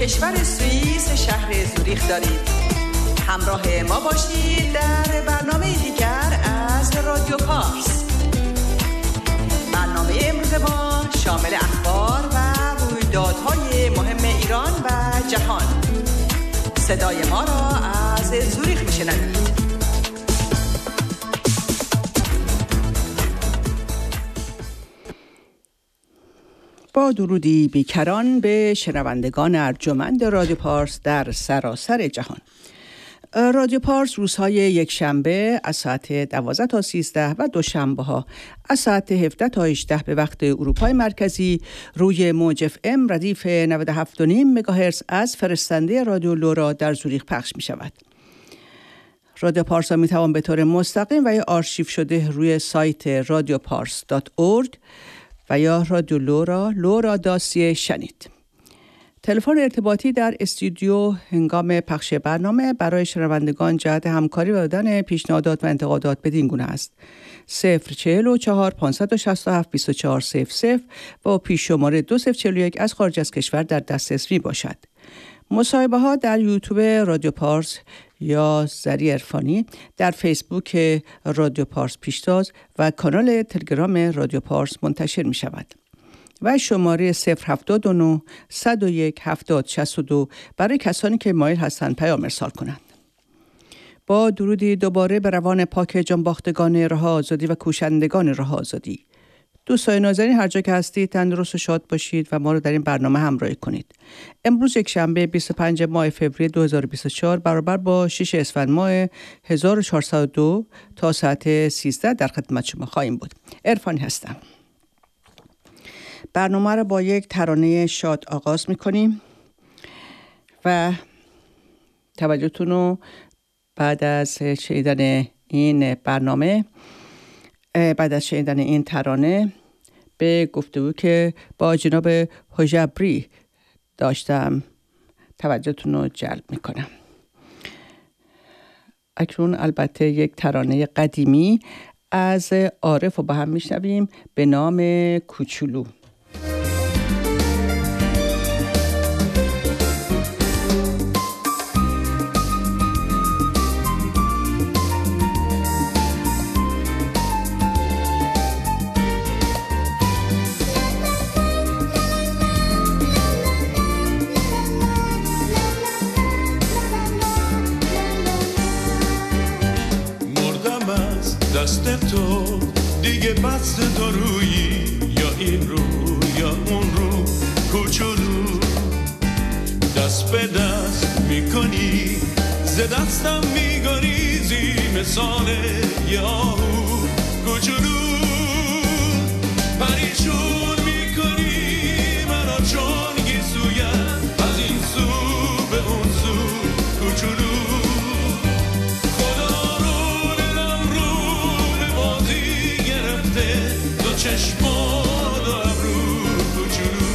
کشور سوئیس شهر زوریخ دارید. همراه ما باشید در برنامه دیگر از رادیو پارس. برنامه امروز ما شامل اخبار و رویدادهای مهم ایران و جهان. صدای ما را از زوریخ میشنوید. با درودی بیکران به شنوندگان ارجمند رادیو پارس در سراسر جهان. رادیو پارس روزهای یک شنبه از ساعت 12 تا 13 و دوشنبه ها از ساعت 17 تا 18 به وقت اروپای مرکزی روی موج FM ردیف 97.5 مگاهرتز از فرستنده رادیو لورا در زوریخ پخش می شود. رادیو پارس می توان به طور مستقیم و یا آرشیو شده روی سایت radiopars.org و یا رادیو لورا داسی شنید. تلفن ارتباطی در استودیو هنگام پخش برنامه برای شنوندگان جهت همکاری و دادن پیشنهادات و انتقادات بدین گونه است: 044 567 2400 و پیش شماره 2041 از خارج از کشور در دسترس می باشد. مصاحبه ها در یوتیوب رادیو پارس یا زری عرفانی، در فیسبوک رادیو پارس پیشتاز و کانال تلگرام رادیو پارس منتشر می شود. و شماره 079 101 7062 برای کسانی که مایل هستند پیام ارسال کنند. با درودی دوباره به روان پاک جانباختگان راه آزادی و کوشندگان راه آزادی. دوستان نازنین، هر جا که هستید تندرست و شاد باشید و ما رو در این برنامه همراهی کنید. امروز یک شنبه 25 ماه فوریه 2024 برابر با 6 اسفند ماه 1402 تا ساعت 13 در خدمت شما خواهیم بود. عرفانی هستم. برنامه را با یک ترانه شاد آغاز می‌کنیم و توجهتون رو بعد از شنیدن این برنامه، بعد از شنیدن این ترانه به گفتگو که با جناب حجبری داشتم توجهتون رو جلب می‌کنم. اکنون البته یک ترانه قدیمی از عارف رو با هم میشنویم به نام کوچولو. دست تو دیگه بس دارویی، یا این رو یا اون رو کوچولو، دست به دست میکنی ز دستم میگریزی مثال یه آهو کوچولو، پریشون میکنی منو چون گیسویم از این سو به اون سو کوچولو، چشمان و ابرو کوچولو.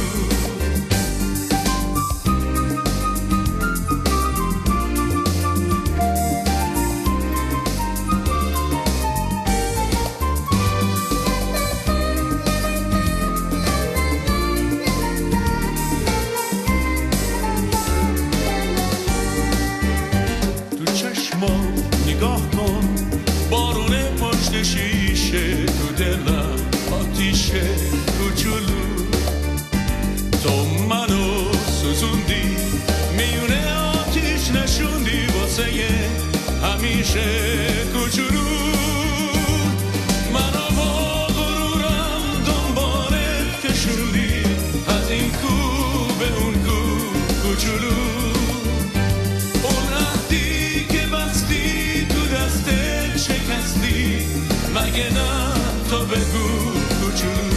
تو چشمان نگاه کن، بارون پشت شیشه تو دلم آتیشه کوچولو، تو منو سوزوندی میونه آتیش نشوندی واسه همیشه کوچولو، منو با غرورم دنبالت کشوندی از این کو به اون کو کوچولو، اون عهدی که بستی تو دستت شکستی مگه نه تو بگو کوچولو.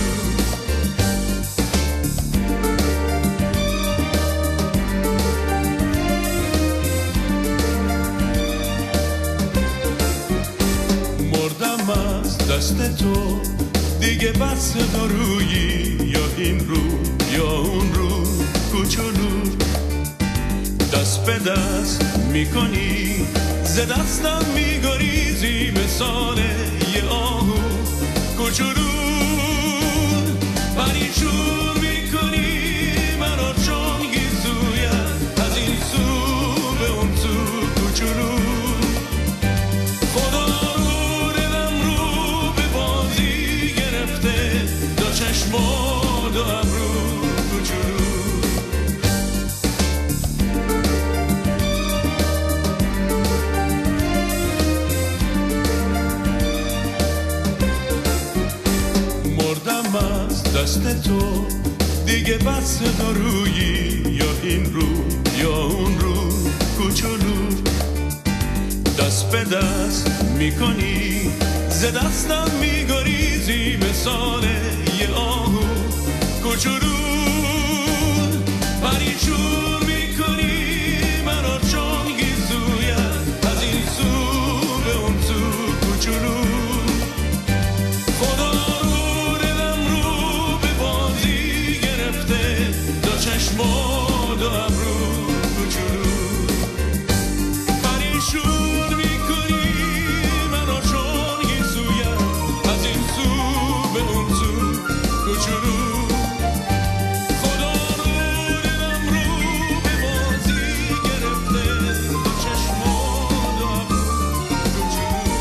مردم از دست تو دیگه بس دارویی، یا این رو یا اون رو کوچولو، دست به دست میکنی ز دستم میگریزی مثال یه آهو کوچولو، پریشون میکنی منو چون گیزویم دست تو دیگه بس دارویی، یا این رو یا اون رو کوچولو، دست به دست میکنی ز دستم میگریزی مثال یه آهو کوچولو، پریشون میکنی منو چون گیزویم از این سو به اون سو کوچولو، خدا رو دلم رو به بازی گرفته دو چشم و دو ابرو کوچولو، پریشون میکنی منو چون گیزویم از این سو به اون سو کوچولو، خدا رو دلم رو به بازی گرفته دو چشم و دو ابرو کوچولو.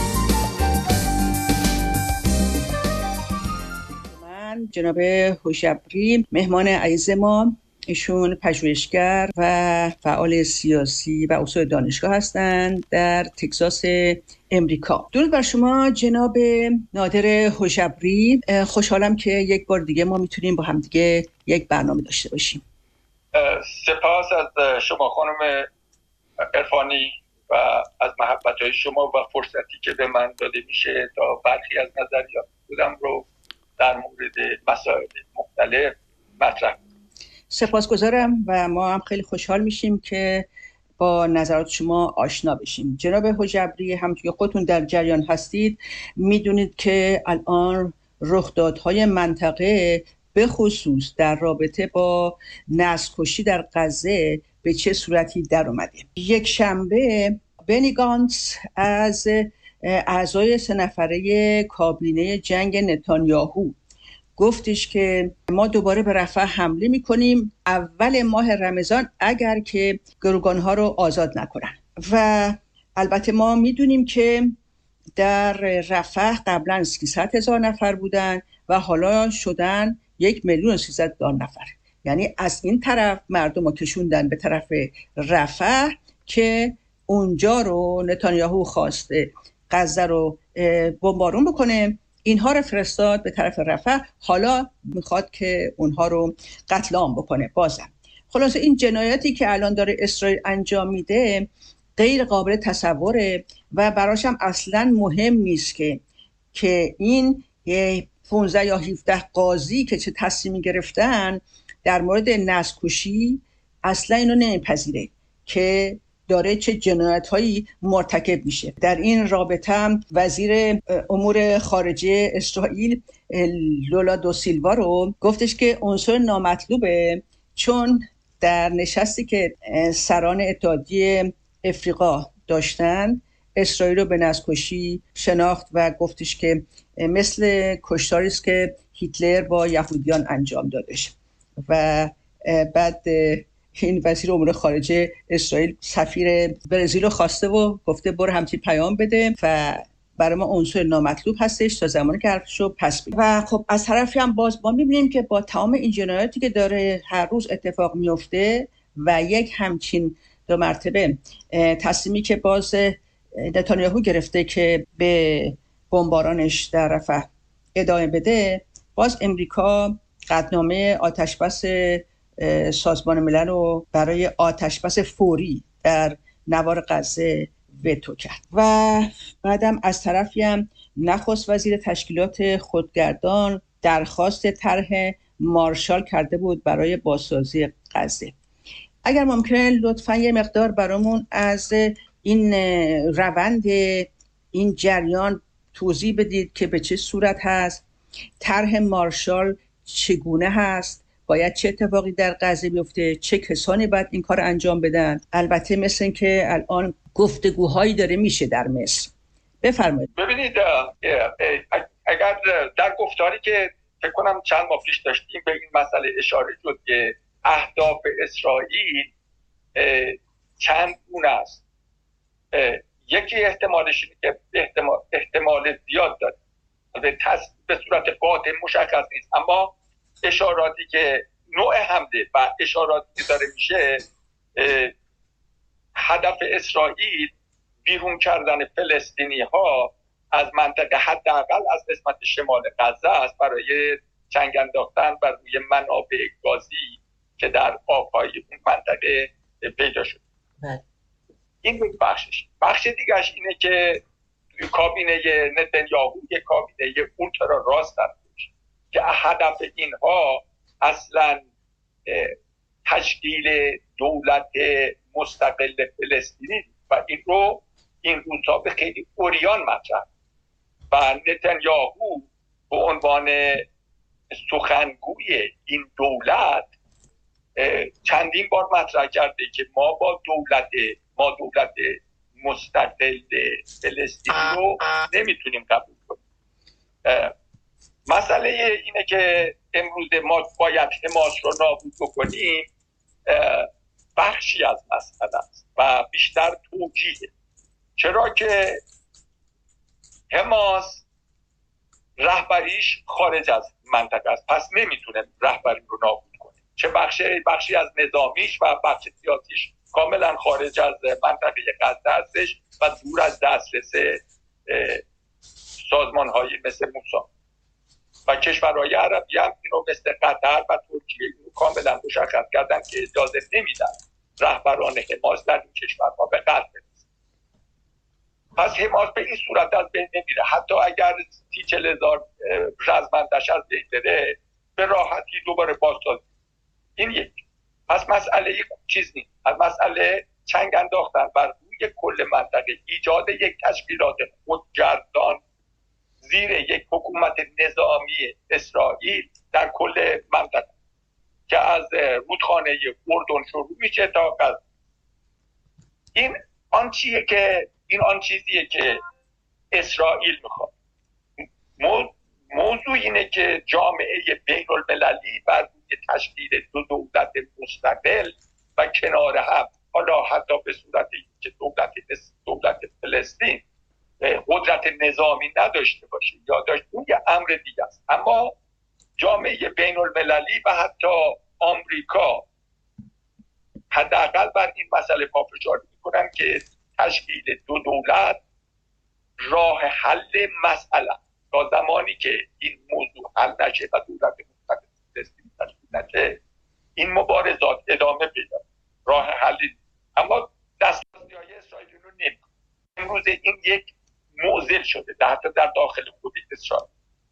من جناب هوشبری مهمان عزیز ما، ایشون پژوهشگر و فعال سیاسی و استاد دانشگاه هستند در تگزاس امریکا. درود بر شما جناب نادر هوشبری، خوشحالم که یک بار دیگه ما میتونیم با همدیگه یک برنامه داشته باشیم. سپاس از شما خانم عرفانی و از محبت‌های شما و فرصتی که به من داده میشه تا برخی از نظریات خودم رو در مورد مسائل مختلف مطرح کنم. سپاسگزارم و ما هم خیلی خوشحال میشیم که با نظرات شما آشنا بشیم. جناب هوشبری، همونطور که خودتون در جریان هستید میدونید که الان رخدادهای منطقه به خصوص در رابطه با نسل‌کشی در غزه به چه صورتی در اومده. یک شنبه بنی گانتس از اعضای 3 نفره کابینه جنگ نتانیاهو گفتش که ما دوباره به رفح حمله میکنیم اول ماه رمضان اگر که گروگانها رو آزاد نکنن. و البته ما میدونیم که در رفح قبلا 300,000 نفر بودن و حالا شدن 1,300,000 نفر. یعنی از این طرف مردم رو کشوندن به طرف رفح که اونجا رو نتانیاهو خواسته غزه رو بمبارون بکنه، اینها رو فرستاد به طرف رفح، حالا میخواد که اونها رو قتل عام بکنه. بازم خلاصه این جنایاتی که الان داره اسرائیل انجام میده غیر قابل تصوره و براش هم اصلا مهم نیست که این 15 یا 17 قاضی که چه تصمیمی گرفتن در مورد نسل‌کشی اصلا اینو نمیپذیره که داره چه جنایت‌هایی مرتکب میشه. در این رابطه هم وزیر امور خارجه اسرائیل لولا دو سیلوا رو گفتش که عنصر نامطلوبه، چون در نشستی که سران اتحادیه افریقا داشتن اسرائیل رو به نسل‌کشی شناخت و گفتش که مثل کشتاری است که هیتلر با یهودیان انجام دادش. و بعد این وزیر امور خارجه اسرائیل سفیر برزیل رو خواسته و گفته برو همچین پیام بده و برای ما عنصر نامطلوب هستش تا زمانی که حرفشو پس بگیره. و خب از طرفی هم باز ما می‌بینیم که با تمام این جنایاتی که داره هر روز اتفاق میفته و یک همچین 2 مرتبه تصمیمی که باز نتانیاهو گرفته که به بمبارانش در رفح ادامه بده، باز امریکا قطعنامه آتشبس سازمان ملل رو برای آتشبس فوری در نوار غزه وتو کرد. و بعدم از طرفی هم نخست وزیر تشکیلات خودگردان درخواست طرح مارشال کرده بود برای بازسازی غزه. اگر ممکنه لطفاً یه مقدار برامون از این روند این جریان توضیح بدید که به چه صورت هست، طرح مارشال چگونه هست، باید چه اتفاقی در غزه بیفته، چه کسانی باید این کار انجام بدن. البته مثل این که الان گفتگوهایی داره میشه در مصر. بفرمایید. ببینید اگر در گفتاری که فکر کنم چند ماه پیش داشتیم به این مسئله اشاره شد که اهداف اسرائیل چند گونه است. یکی احتمالش اینه که احتمال زیاد داره، به صورت قاطع مشخص نیست، اما اشاراتی که نوع حمله و اشاراتی که داره میشه هدف اسرائیل بیرون کردن فلسطینی ها از منطقه حداقل از قسمت شمال غزه است برای چنگ انداختن بر روی منابع گازی که در آبهای اون منطقه پیدا شد. این یک بخشش. بخش دیگرش اینه که کابینه نتانیاهو یک کابینه اولترا راست هستش که هدف اینها اصلا تشکیل دولت مستقل فلسطینی و این روزها به خیلی عریان مطرح و نتانیاهو به عنوان سخنگوی این دولت چندین بار مطرح کرده که ما دولت مستقل فلسطینی رو نمیتونیم قبول کنیم. مسئله اینه که امروز ما باید حماس رو نابود بکنیم، بخشی از مسئله است و بیشتر توجیه. چرا که حماس رهبریش خارج از منطقه است، پس نمیتونه رهبری رو نابود کنه. چه بخشی از نظامیش و بخش سیاسیش کاملا خارج از منطقه غزه هستش و دور از دسترس سازمان‌های مثل موساد و کشورهای عربی هم اینو مثل قطر و ترکیه اینو کاملا مشخص کردن که اجازه نمیدن رهبران حماس در این کشورها به قتل برسن. پس حماس به این صورت از بین نمیره. حتی اگر 30,000 رزمندش از بین بره به راحتی دوباره بازسازی. این یک. پس مسئله چیز نیست. از مسئله چنگ انداختن بر روی کل منطقه، ایجاد یک تشکیلات خودگردان زیر یک حکومت نظامی اسرائیل در کل منطقه که از رودخانه اردن شروع میشه تا غزه. این آن چیزیه که اسرائیل میخواد. موضوع اینه که جامعه بین المللی بر روی تشکیل دو دولت مستقل و کنار هم، حالا حتی به صورتی که دولت فلسطین قدرت نظامی نداشته باشه یا داشت، اون یه امر دیگه است. اما جامعه بین المللی و حتی آمریکا حداقل بر این مسئله پافشاری میکنن که تشکیل دو دولت راه حل مسئله. تا زمانی که این موضوع حل نشه و دولت مستقل فلسطین تشکیل نشه، این مبارزات ادامه پیدا. راه حلی اما دسترسی‌های اسرائیل رو نمی‌کنه. امروز این یک معضل شده حتی در داخل خود اسرائیل.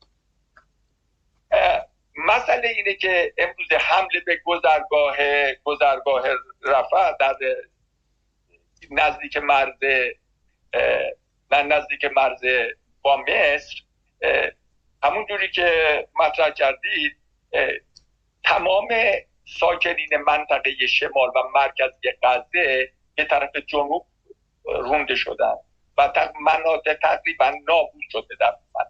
مسئله اینه که امروز حمله به گذرگاه رفح در نزدیک مرز با مصر، همون جوری که مطرح کردید، تمام ساکنین منطقه شمال و مرکزی غزه به طرف جنوب رونده شدن و مناطق تقریبا نابود شده در من.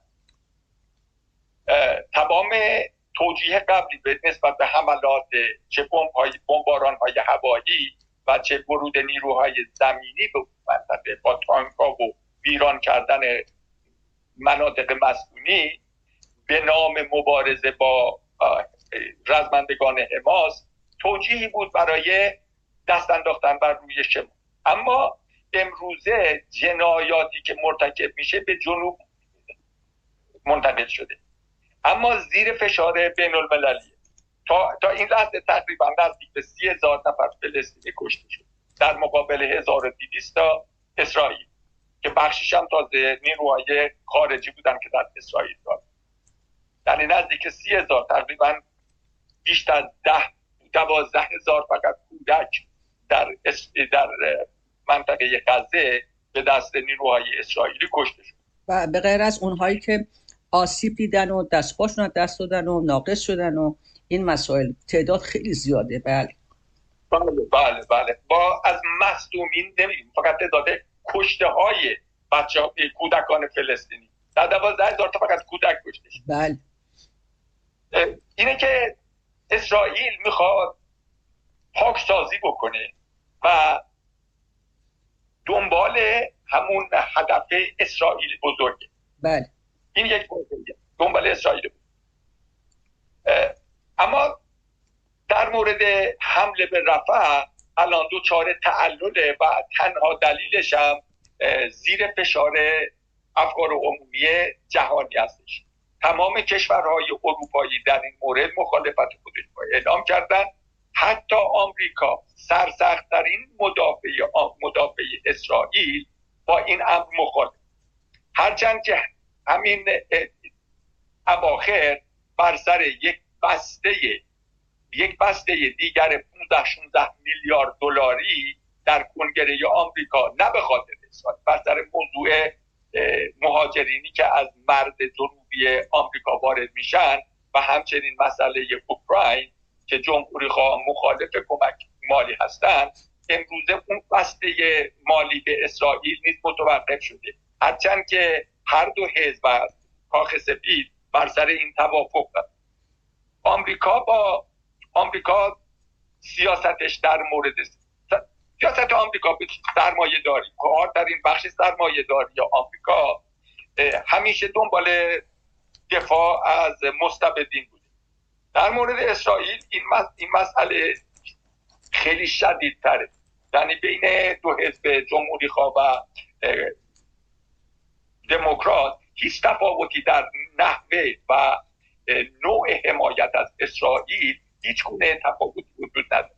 تمام توجیه قبلی به نسبت به حملات چه بمباران‌های هوایی و چه ورود نیروهای زمینی به منطقه با تانک‌ها و ویران کردن مناطق مسکونی به نام مبارزه با رزمندگان حماس توجیهی بود برای دست انداختن بر روی شمال. اما امروزه جنایاتی که مرتکب میشه به جنوب منتقل شده، اما زیر فشار بین المللی. تا این لحظه تقریبا نزدیک به 30,000 نفر فلسطینی کشته شد در مقابل 1200 تا اسرائیل که بخشش هم تازه نیروهای خارجی بودن که در اسرائیل دارن. یعنی نزدیک 30,000، تقریبا بیشتر از 12,000 فقط کودک در منطقه غزه به دست نیروهای اسرائیلی کشته شد. و به غیر از اونهایی که آسیب دیدن و دست‌پاشون از دست دادن و ناقص شدن و این مسائل، تعداد خیلی زیاده. بله. با از مصدومین نمیگیم، فقط تعداد کشته های کودکان فلسطینی در 12,000 تا فقط کودک کشته شد. بله. اینه که اسرائیل میخواد پاکسازی بکنه و دنبال همون هدف اسرائیل بزرگه. بله. این یک موضوعیه، دنبال اسرائیل بود. اما در مورد حمله به رفح الان دوچار تعلله و تنها دلیلش هم زیر فشار افکار عمومی جهانی هستش. تمام کشورهای اروپایی در این مورد مخالفت خودش رو اعلام کردن. حتی آمریکا سرسخت‌ترین مدافع اسرائیل با این امر مخالف، هرچند که همین اواخر بر سر یک بسته دیگر 15-16 میلیارد دلاری در کنگره آمریکا، نه به خاطر اسرائیل، بر سر موضوع مهاجرینی که از مرز جنوبی آمریکا وارد میشن و همچنین مسئله اوکراین که جمهوری خواه مخالف کمک مالی هستند، امروزه اون بسته مالی به اسرائیل نیز متوقف شده، هرچند که هر دو حزب و کاخ سفید بر سر این توافق دارند. آمریکا سیاستش در مورد سیاست آمریکا به سرمایه داری، کار در این بخش سرمایه داری آمریکا همیشه دنبال دفاع از مستبدین بوده. در مورد اسرائیل این مسئله خیلی شدیدتره، یعنی بین دو حزب جمهوری خواه و دموکرات هیچ تفاوتی در نحوه و نوع حمایت از اسرائیل هیچ گونه تفاوتی وجود نداره.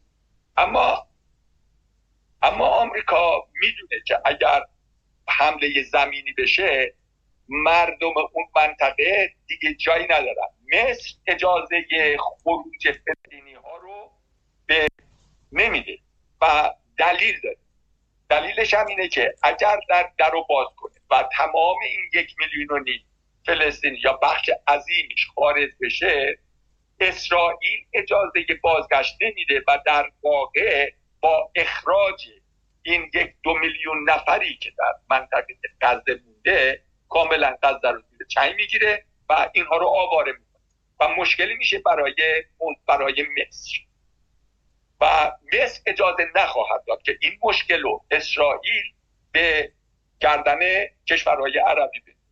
اما آمریکا میدونه که اگر حمله زمینی بشه مردم اون منطقه دیگه جایی ندارن. مصر اجازه خروج فلسطینی ها رو به نمیده و دلیل داره. دلیلش هم اینه که اگر در رو باز کنه و تمام این 1.5 میلیون فلسطینی یا بخش عظیمش خارج بشه، اسرائیل اجازه بازگشت نمیده و در واقع با اخراج این 1-2 میلیون نفری که در منطقه غزه مونده کاملا غزه رو زیر چنگ میگیره و اینها رو آواره میکنه و مشکلی میشه برای مصر و مصر اجازه نخواهد داد که این مشکل رو اسرائیل به گردن کشورهای عربی بده.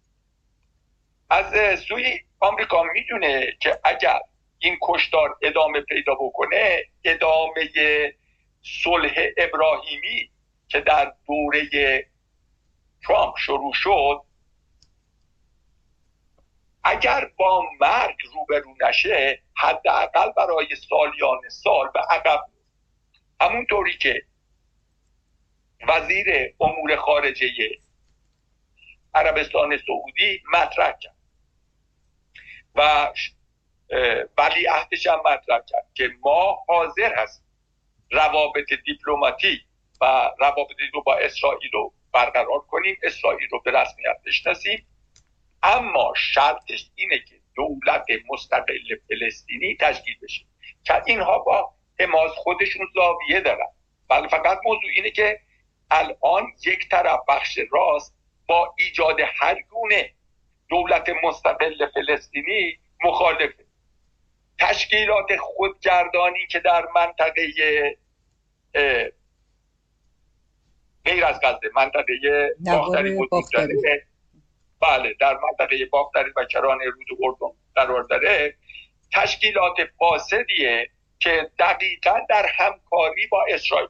از سوی آمریکا میدونه که اگر این کشتار ادامه پیدا بکنه، ادامه صلح ابراهیمی که در دوره ترامپ شروع شد اگر با مرگ روبرو نشه، حداقل برای سالیان سال به عقب. همونطوری که وزیر امور خارجه عربستان سعودی مطرح کرد و ولیعهدش هم مطرح کرد که ما حاضر هستیم روابط دیپلماتیک و روابطی رو با اسرائیل رو برقرار کنیم، اسرائیل رو به رسمیت بشناسیم، اما شرطش اینه که دولت مستقل فلسطینی تشکیل بشه که اینها با حماس خودشون زاویه دارن. ولی فقط موضوع اینه که الان یک طرف بخش راست با ایجاد هر گونه دولت مستقل فلسطینی مخالفه. تشکیلات خودگردانی که در منطقه غیر از غزه، منطقه باختری وجود داره، بله، در منطقه باختری و کرانه رود اردن قرار داره، تشکیلات فاسدیه که دقیقاً در همکاری با اسرائیل.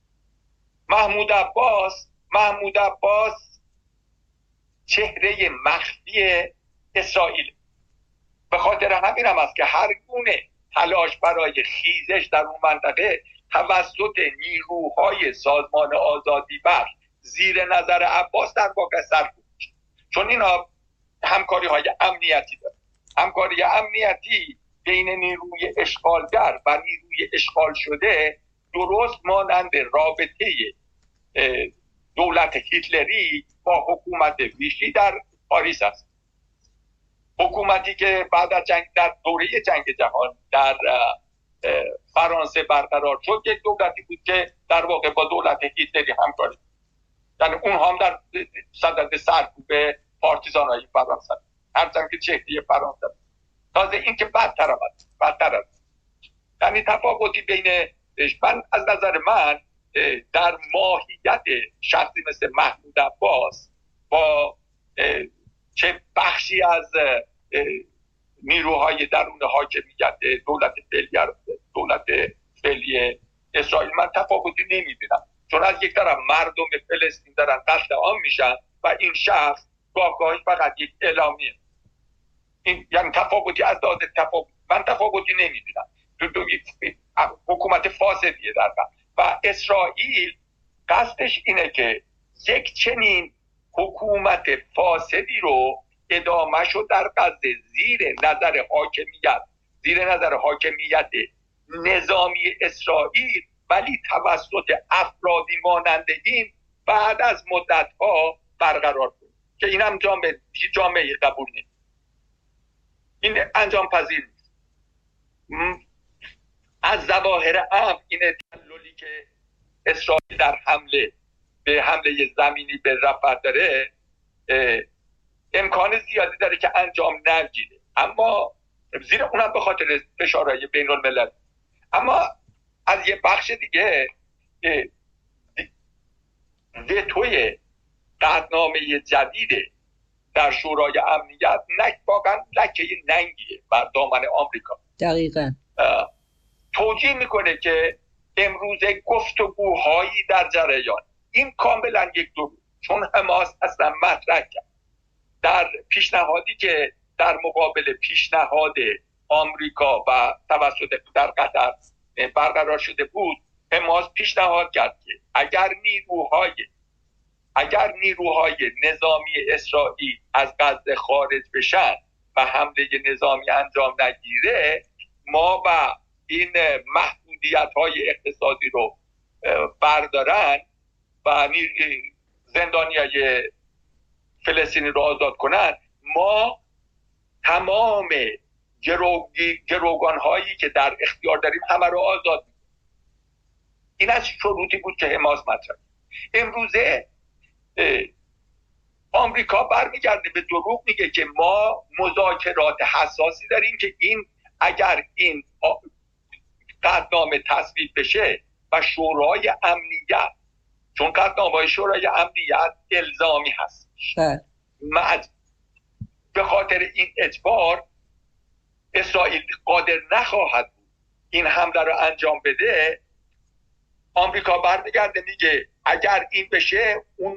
محمود عباس چهره مخفی اسرائیل. به خاطر همین هم است که هر گونه تلاش برای خیزش در اون منطقه توسط نیروهای سازمان آزادی بخش زیر نظر عباس در واقع سرکوب میشه، چون اینا همکاری های امنیتی داره. همکاری امنیتی بین نیروی اشغالگر و نیروی اشغال شده درست مانند رابطه دولت هیتلری با حکومت ویشی در پاریس است. حکومتی که بعد از جنگ، در دوره جنگ جهان در فرانسه برقرار شد، یک دولتی بود که در واقع با دولت هیتلری همکاری، یعنی اونها هم در صدد سرکوب پارتیزان‌های فرانسه، هرچند که چهره فرانسه. تازه این که بدتر است. یعنی تفاوتی بین من از نظر من در ماهیت شخصی مثل محمود عباس با چه بخشی از نیروهای درون حاکمیت دولت فعلی اسرائیل من تفاوتی نمیبینم، چون از یک طرف مردم فلسطین دارن قتل عام میشن و این شخص گاهی فقط یک اعلامیه این یعنی تفاوتی از لحاظ من تفاوتی نمیبینم. دو حکومت فاسدیه در و اسرائیل قصدش اینه که یک چنین حکومت فاسدی رو ادامهشو در غزه زیر نظر حاکمیت نظامی اسرائیل، ولی توسط افرادی مانند این بعد از مدت‌ها برقرار کنه که این هم جامعه قبول نیست. این انجام پذیر نیست. از ظواهر امر این تحلیلی که اسرائیل در حمله زمینی به رفح داره امکان زیادی داره که انجام نگیره، اما زیر اونم به خاطر فشارهای بین الملل. اما از یه بخش دیگه وتوی قطعنامه جدید در شورای امنیت واقعا لکه ننگیه بر دامن آمریکا. دقیقاً توجیه میکنه که امروزه گفتگوهایی در جریان، این کاملا یک دو، چون حماس اصلا مطرح کرد در پیشنهادی که در مقابل پیشنهاد آمریکا و توسط در قطر برقرار شده بود، حماس پیشنهاد کرد که اگر نیروهای نظامی اسرائیل از غزه خارج بشن و حمله نظامی انجام نگیره، ما و این محدودیت‌های اقتصادی رو بردارن و زندانیای فلسطینی رو آزاد کنن، ما تمام گروگان‌هایی که در اختیار داریم همه رو آزاد می‌کنیم. این از شروطی بود که حماس مطرح. امروزه آمریکا برمیگرده به دروغ میگه که ما مذاکرات حساسی داریم که اگر این قطعنامه تصویب بشه و شورای امنیت، چون قطعنامه شورای امنیت الزامی هست، به خاطر این اجبار اسرائیل قادر نخواهد بود این حمله رو انجام بده. آمریکا برمیگرده میگه اگر این بشه اون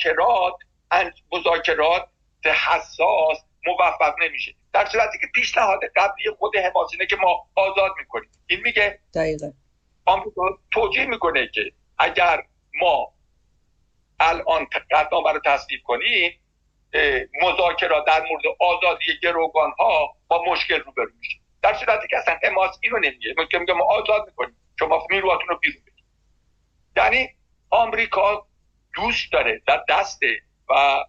مذاکرات حساس موفق نمیشه، در صورتی که پیشنهاد قبلی خود حماس اینه که ما آزاد میکنیم. این میگه دقیقاً آمریکا توجیه میکنه که اگر ما الان قطعنامه رو تصویب کنیم، مذاکرات در مورد آزادی گروگان ها با مشکل روبرو میشه، در صورتی که اصلا حماس اینو نمیگه، میگه ما آزاد میکنیم، شما نیروهاتون رو بیرون بگیرید. یعنی آمریکا دوست داره در دست و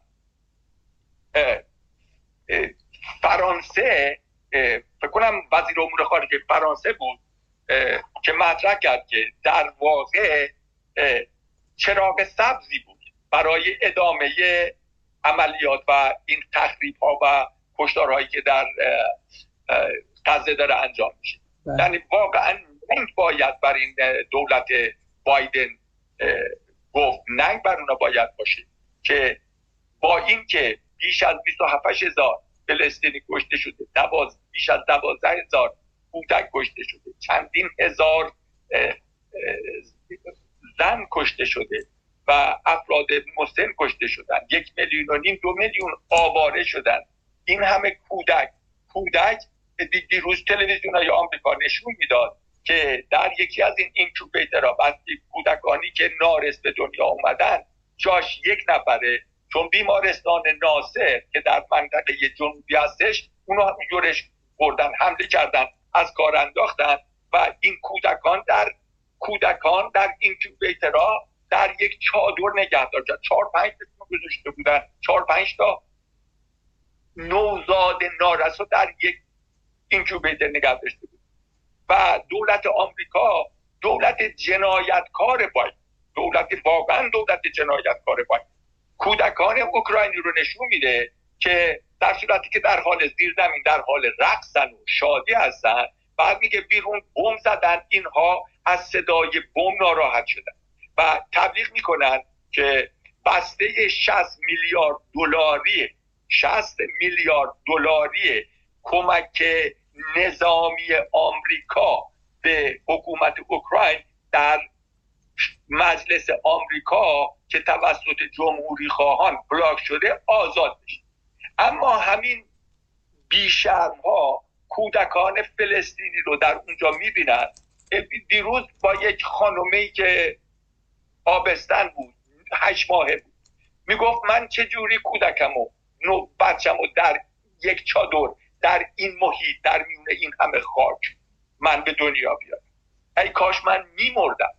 فرانسه، فکر کنم وزیر امور خارجه فرانسه بود که مطرح کرد که در واقع چراغ سبزی بود برای ادامه عملیات و این تخریب‌ها و کشتارهایی که در غزه داره انجام میشه. یعنی واقعا ننگ باید بر این دولت بایدن گفت، ننگ بر اونا باید باشه که با این که بیش از 27,000 فلسطینی کشته شده، بیش از 12,000 کودک کشته شده، چندین هزار زن کشته شده و افراد مسن کشته شدن، 1.5 میلیون 2 میلیون آواره شدن، این همه کودک دیروز تلویزیون‌های آمریکا نشون میداد که در یکی از این اینکوبیترها وقتی کودکانی که نارس به دنیا اومدن جاش 1 نفره، چون بیمارستان ناصر که در منطقه جنوبی هستش اونا یورش بردن، حمله کردن، از کار انداختن و این کودکان در اینکوبیترها در یک چادر نگه داشتن. 4-5 تا گذاشته بودن، 4-5 تا نوزاد نارس در یک اینکوبیتر نگه داشته بود. و دولت آمریکا دولت جنایتکار باید، واقعا دولت جنایتکار باید کودکان اوکراینی رو نشون میده که در صورتی که در حال زیرزمین در حال رقصن و شادی هستن، بعد میگه بیرون بمب زدن، اینها از صدای بمب ناراحت شدن و تبلیغ میکنن که بسته 60 میلیارد دلاری کمک نظامی آمریکا به حکومت اوکراین در مجلس آمریکا که توسط جمهوری خواهان بلاک شده آزاد بشه. اما همین بیشرم ها کودکان فلسطینی رو در اونجا میبینن. دیروز با یک خانومه‌ای که آبستن بود 8 ماهه بود میگفت من چجوری کودکمو بچه‌مو در یک چادر در این محیط در میون این همه خاک من به دنیا بیارم، ای کاش من میمردم.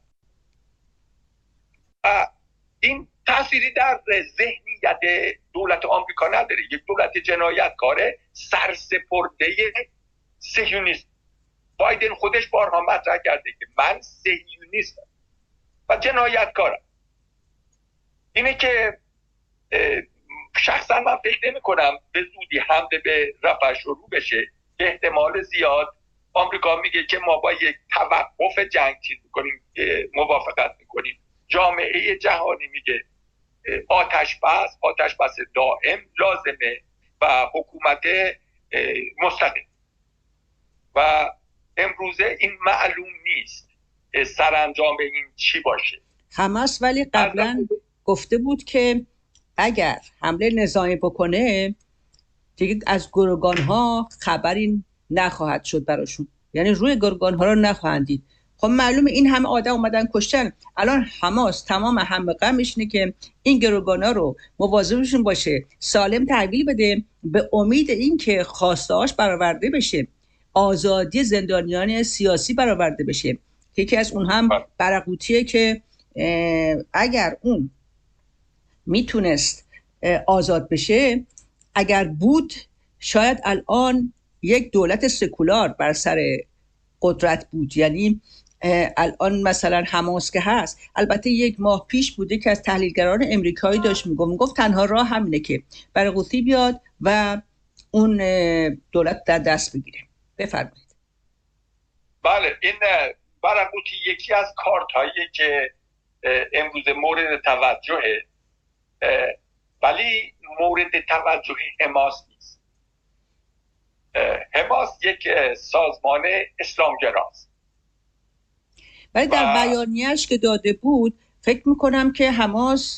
این تأثیری در ذهنیت دولت آمریکا نداره. یک دولت جنایتکار سرسپرده صهیونیست. بایدن خودش بارها مطرح کرده که من صهیونیستم و جنایتکارم. اینه که شخصا من فکر نمی کنم به زودی حمله به رفح شروع بشه. به احتمال زیاد آمریکا میگه که ما با یک توقف جنگ چیز میکنیم، موافقت میکنیم. جامعه جهانی میگه آتش بس دائم لازمه و حکومت مستقیم. و امروزه این معلوم نیست سرانجام این چی باشه. حماس ولی قبلا گفته بود که اگر حمله نظامی بکنه دیگه از گروگان‌ها خبری نخواهد شد براشون، یعنی روی گروگان‌ها رو نخواهند دید. خب معلومه این همه آدم اومدن کشتن. الان حماس تمام هم غمش اینه که این گروگان‌ها رو مواظبشون باشه، سالم تحویل بده، به امید این که خواسته‌هاش برآورده بشه، آزادی زندانیان سیاسی برآورده بشه. یکی از اون هم برغوثیه که اگر اون میتونست آزاد بشه، اگر بود شاید الان یک دولت سکولار بر سر قدرت بود. یعنی الان مثلا حماس که هست، البته 1 ماه پیش بوده که از تحلیلگران امریکایی داشت میگفت تنها راه همینه که برغوثی بیاد و اون دولت در دست بگیره. بفرمایید. بله، این برغوثی یکی از کارتایی که امروز مورد توجهه، ولی مورد توجه حماس نیست. حماس یک سازمان اسلامگراست، ولی در بیانیه‌اش که داده بود فکر میکنم که حماس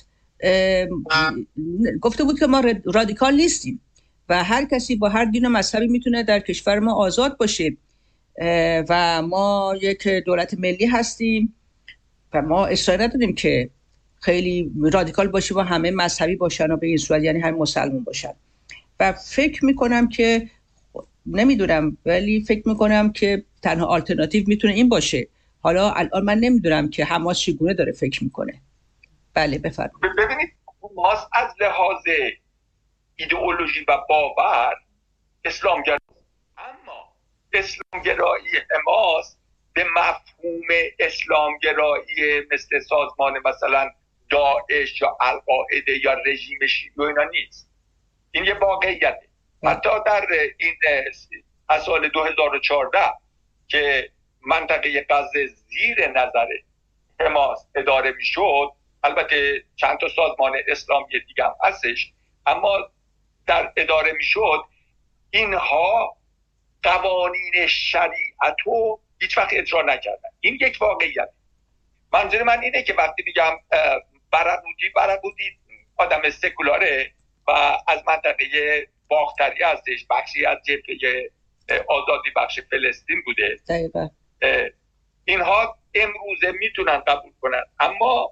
گفته بود که ما رادیکال نیستیم و هر کسی با هر دین و مذهبی میتونه در کشور ما آزاد باشه و ما یک دولت ملی هستیم و ما اصرار نداریم که خیلی رادیکال باشیم و همه مذهبی باشن و به این صورت یعنی همه مسلمان باشن. و فکر میکنم که نمیدونم، ولی فکر میکنم که تنها آلترناتیو میتونه این باشه. حالا الان من نمیدونم که حماس چگونه داره فکر میکنه. بله بفرمایید. ببینید حماس از لحاظ ایدئولوژی و باور اسلامگرا، اما اسلامگرایی حماس به مفهوم اسلامگرایی مثل سازمان مثلا داعش یا القاعده یا رژیم شیعه اینا نیست. این یه واقعیته. حتی در این از سال 2014 که منطقه غزه زیر نظر حماس اداره میشد، البته چند تا سازمان اسلامی دیگه هم هستش، اما در اداره میشد، اینها قوانین شریعت رو هیچ وقت اجرا نکردن. این یک واقعیت. منظور من اینه که وقتی میگم برغوثی آدم سکولاره و از منطقه باختری هستش، بخشی از جبهه آزادی بخش فلسطین بوده. دقیقا. اینها امروزه میتونن قبول کنن، اما